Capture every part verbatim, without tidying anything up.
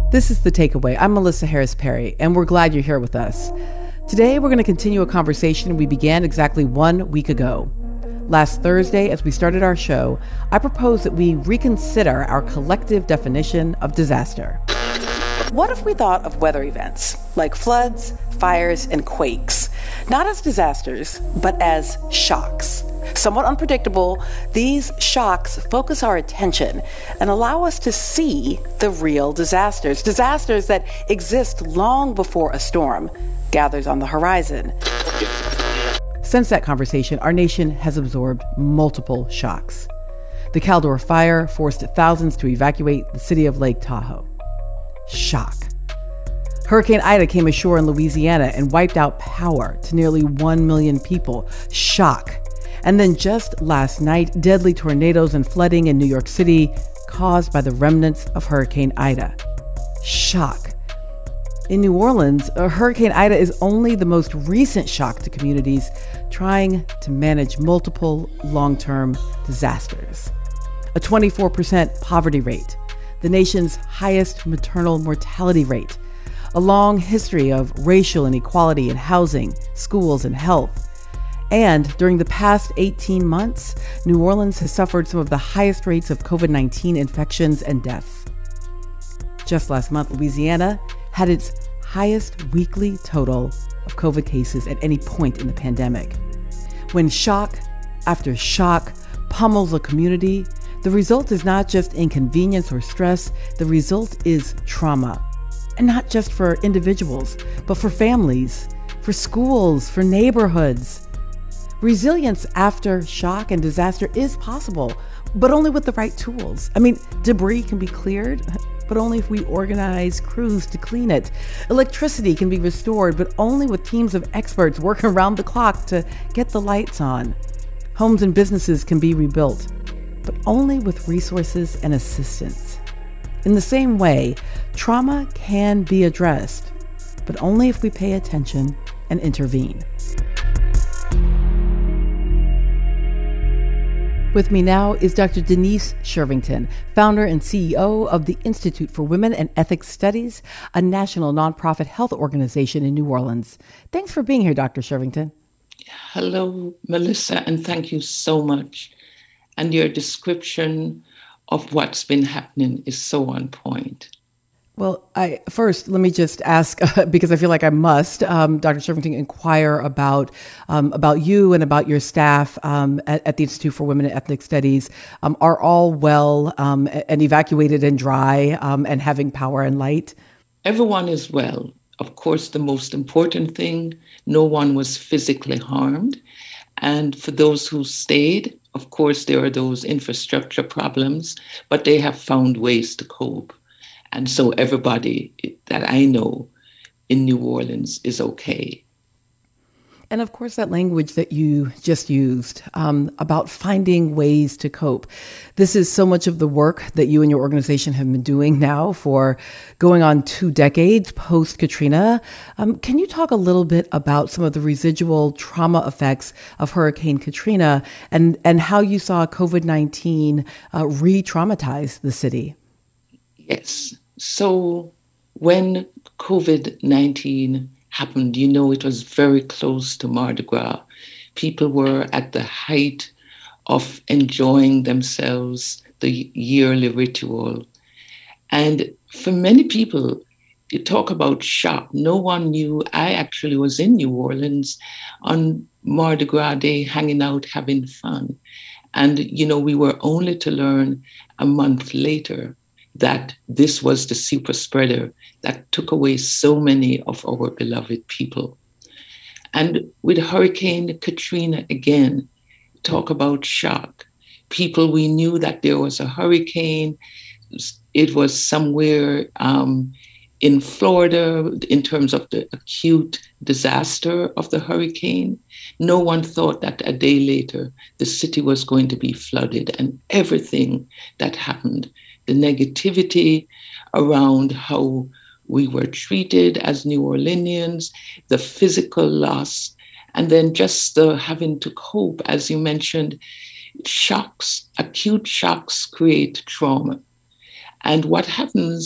This is The Takeaway. I'm Melissa Harris Perry, and we're glad you're here with us. Today, we're going to continue a conversation we began exactly one week ago. Last Thursday, as we started our show, I proposed that we reconsider our collective definition of disaster. What if we thought of weather events, like floods, fires, and quakes, not as disasters, but as shocks? Somewhat unpredictable, these shocks focus our attention and allow us to see the real disasters, disasters that exist long before a storm gathers on the horizon. Since that conversation, our nation has absorbed multiple shocks. The Caldor Fire forced thousands to evacuate the city of Lake Tahoe. Shock. Hurricane Ida came ashore in Louisiana and wiped out power to nearly one million people. Shock. And then just last night, deadly tornadoes and flooding in New York City caused by the remnants of Hurricane Ida. Shock. In New Orleans, Hurricane Ida is only the most recent shock to communities trying to manage multiple long-term disasters. A twenty-four percent poverty rate, the nation's highest maternal mortality rate, a long history of racial inequality in housing, schools, and health. And during the past eighteen months, New Orleans has suffered some of the highest rates of covid nineteen infections and deaths. Just last month, Louisiana had its highest weekly total of COVID cases at any point in the pandemic. When shock after shock pummels a community, the result is not just inconvenience or stress, the result is trauma. And not just for individuals, but for families, for schools, for neighborhoods. Resilience after shock and disaster is possible, but only with the right tools. I mean, debris can be cleared, but only if we organize crews to clean it. Electricity can be restored, but only with teams of experts working around the clock to get the lights on. Homes and businesses can be rebuilt, but only with resources and assistance. In the same way, trauma can be addressed, but only if we pay attention and intervene. With me now is Doctor Denise Shervington, founder and C E O of the Institute for Women and Ethics Studies, a national nonprofit health organization in New Orleans. Thanks for being here, Doctor Shervington. Hello, Melissa, and thank you so much. And your description of what's been happening is so on point. Well, I first, let me just ask, uh, because I feel like I must, um, Doctor Shervington, inquire about um, about you and about your staff um, at, at the Institute for Women and Ethnic Studies. Um, are all well um, and evacuated and dry um, and having power and light? Everyone is well. Of course, the most important thing, no one was physically harmed. And for those who stayed, of course, there are those infrastructure problems, but they have found ways to cope. And so everybody that I know in New Orleans is okay. And of course, that language that you just used um, about finding ways to cope. This is so much of the work that you and your organization have been doing now for going on two decades post-Katrina. Um, can you talk a little bit about some of the residual trauma effects of Hurricane Katrina and, and how you saw covid nineteen uh, re-traumatize the city? Yes. So when covid nineteen happened, you know, it was very close to Mardi Gras. People were at the height of enjoying themselves, the yearly ritual. And for many people, you talk about shock. No one knew. I actually was in New Orleans on Mardi Gras Day, hanging out, having fun. And, you know, we were only to learn a month later that this was the super spreader that took away so many of our beloved people. And with Hurricane Katrina, again, talk about shock. People, we knew that there was a hurricane. It was somewhere um, in Florida in terms of the acute disaster of the hurricane. No one thought that a day later, the city was going to be flooded, and everything that happened, the negativity around how we were treated as New Orleanians, the physical loss, and then just the having to cope, as you mentioned, shocks, acute shocks create trauma. And what happens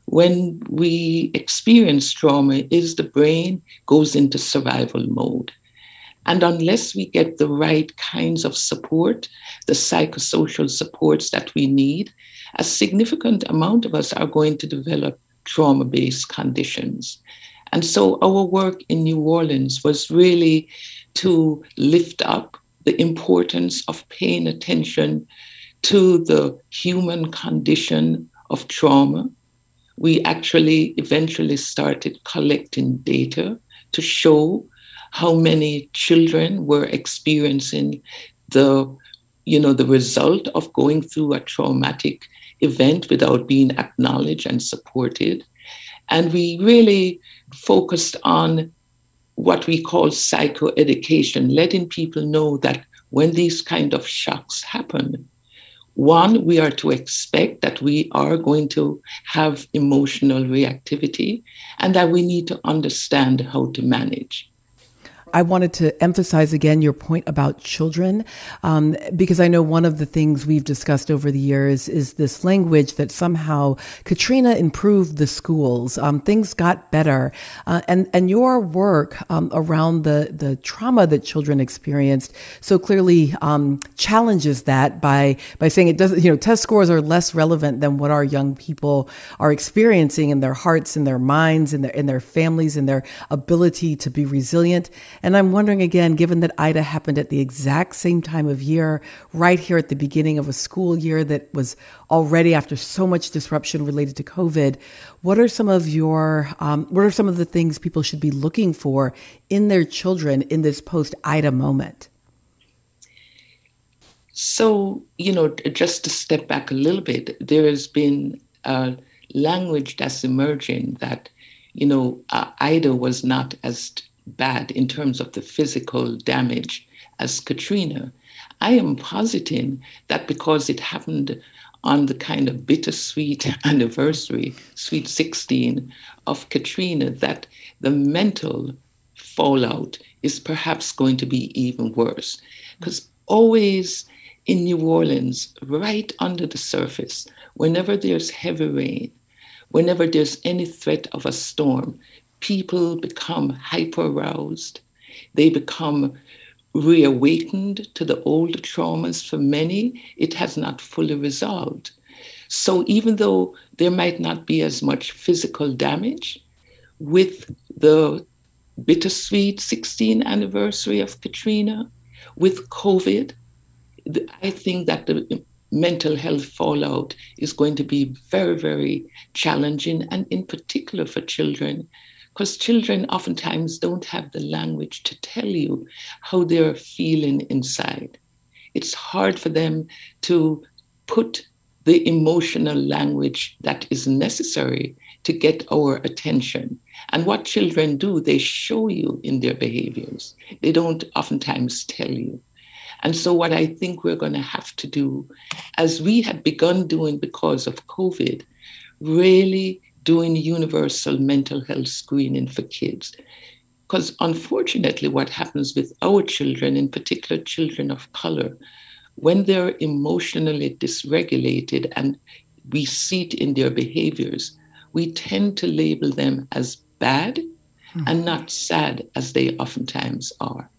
when we experience trauma is the brain goes into survival mode. And unless we get the right kinds of support, the psychosocial supports that we need, a significant amount of us are going to develop trauma-based conditions. And so our work in New Orleans was really to lift up the importance of paying attention to the human condition of trauma. We actually eventually started collecting data to show how many children were experiencing the, you know, the result of going through a traumatic event without being acknowledged and supported. And we really focused on what we call psychoeducation, letting people know that when these kind of shocks happen, one, we are to expect that we are going to have emotional reactivity and that we need to understand how to manage. I wanted to emphasize again your point about children, um, because I know one of the things we've discussed over the years is this language that somehow Katrina improved the schools. Um, things got better. Uh, and, and your work um, around the, the trauma that children experienced so clearly um, challenges that by, by saying it doesn't, you know, test scores are less relevant than what our young people are experiencing in their hearts, in their minds, in their, in their families, in their ability to be resilient. And I'm wondering again, given that Ida happened at the exact same time of year, right here at the beginning of a school year that was already after so much disruption related to COVID, what are some of your, um, what are some of the things people should be looking for in their children in this post-Ida moment? So, you know, just to step back a little bit, there has been a language that's emerging that, you know, uh, Ida was not as bad in terms of the physical damage as Katrina. I am positing that because it happened on the kind of bittersweet anniversary, sweet sixteen of Katrina, that the mental fallout is perhaps going to be even worse. Because always in New Orleans, right under the surface, whenever there's heavy rain, whenever there's any threat of a storm, people become hyper-aroused. They become reawakened to the old traumas. For many, it has not fully resolved. So even though there might not be as much physical damage, with the bittersweet sixteenth anniversary of Katrina, with COVID, I think that the mental health fallout is going to be very, very challenging, and in particular for children, because children oftentimes don't have the language to tell you how they're feeling inside. It's hard for them to put the emotional language that is necessary to get our attention. And what children do, they show you in their behaviors. They don't oftentimes tell you. And so what I think we're going to have to do, as we had begun doing because of COVID, really doing universal mental health screening for kids. Because unfortunately, what happens with our children, in particular children of color, when they're emotionally dysregulated and we see it in their behaviors, we tend to label them as bad mm-hmm. and not sad as they oftentimes are.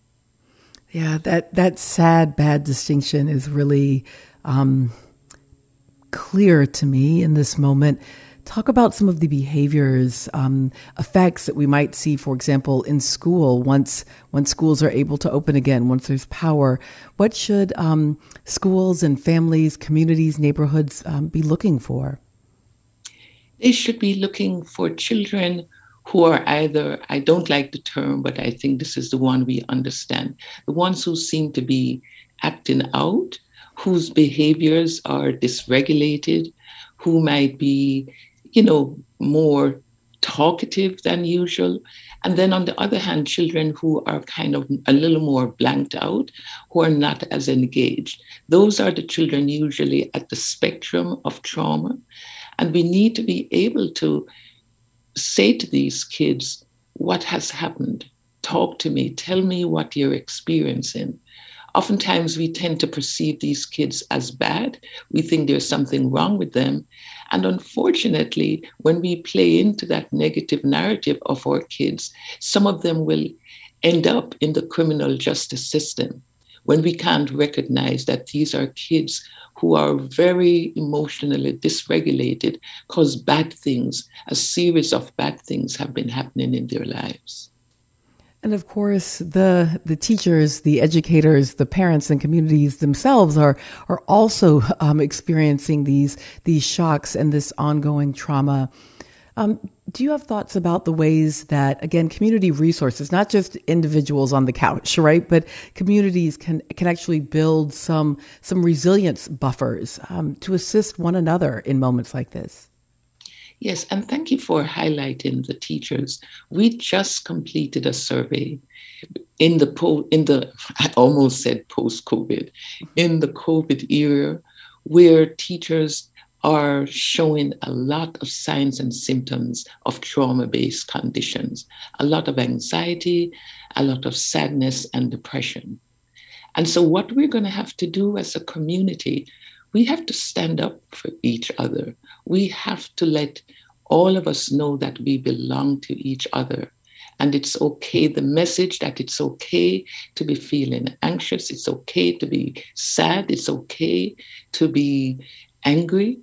Yeah, that, that sad, bad distinction is really um, clear to me in this moment. Talk about some of the behaviors, um, effects that we might see, for example, in school once once schools are able to open again, once there's power. What should um, schools and families, communities, neighborhoods um, be looking for? They should be looking for children who are either, I don't like the term, but I think this is the one we understand, the ones who seem to be acting out, whose behaviors are dysregulated, who might be, you know, more talkative than usual. And then on the other hand, children who are kind of a little more blanked out, who are not as engaged. Those are the children usually at the spectrum of trauma. And we need to be able to say to these kids, what has happened? Talk to me. Tell me what you're experiencing. Oftentimes, we tend to perceive these kids as bad. We think there's something wrong with them. And unfortunately, when we play into that negative narrative of our kids, some of them will end up in the criminal justice system when we can't recognize that these are kids who are very emotionally dysregulated because bad things, a series of bad things have been happening in their lives. And of course, the the teachers, the educators, the parents and communities themselves are are also um, experiencing these these shocks and this ongoing trauma. Um, do you have thoughts about the ways that, again, community resources, not just individuals on the couch, right, but communities can can actually build some some resilience buffers um, to assist one another in moments like this? Yes, and thank you for highlighting the teachers. We just completed a survey in the po- in the I almost said post-COVID, in the COVID era, where teachers are showing a lot of signs and symptoms of trauma-based conditions, a lot of anxiety, a lot of sadness and depression. And so what we're going to have to do as a community, we have to stand up for each other. We have to let all of us know that we belong to each other. And it's okay, the message that it's okay to be feeling anxious, it's okay to be sad, it's okay to be angry.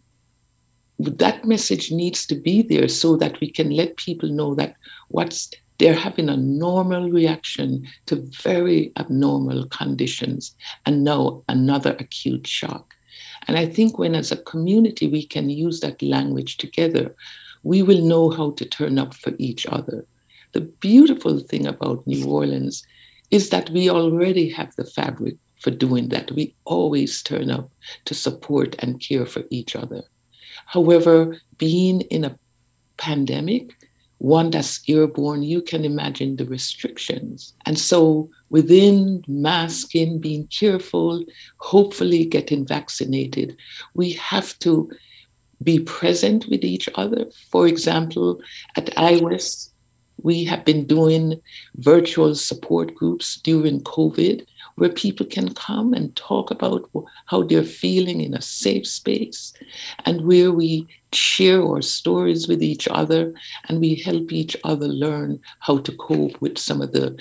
That message needs to be there so that we can let people know that what's they're having a normal reaction to very abnormal conditions and now another acute shock. And I think when as a community we can use that language together, we will know how to turn up for each other. The beautiful thing about New Orleans is that we already have the fabric for doing that. We always turn up to support and care for each other. However, being in a pandemic, one that's airborne, you can imagine the restrictions. And so within masking, being careful, hopefully getting vaccinated, we have to be present with each other. For example, at iWest, we have been doing virtual support groups during COVID where people can come and talk about how they're feeling in a safe space and where we share our stories with each other and we help each other learn how to cope with some of the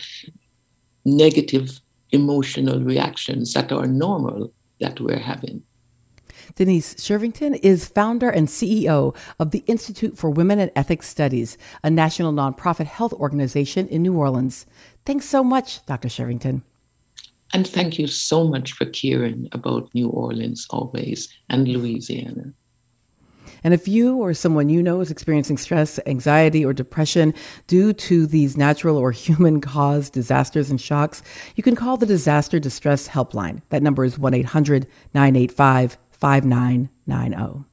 negative emotional reactions that are normal that we're having. Denise Shervington is founder and C E O of the Institute for Women and Ethics Studies, a national nonprofit health organization in New Orleans. Thanks so much, Doctor Shervington. And thank you so much for caring about New Orleans always and Louisiana. And if you or someone you know is experiencing stress, anxiety, or depression due to these natural or human-caused disasters and shocks, you can call the Disaster Distress Helpline. That number is one eight hundred nine eight five five nine nine zero.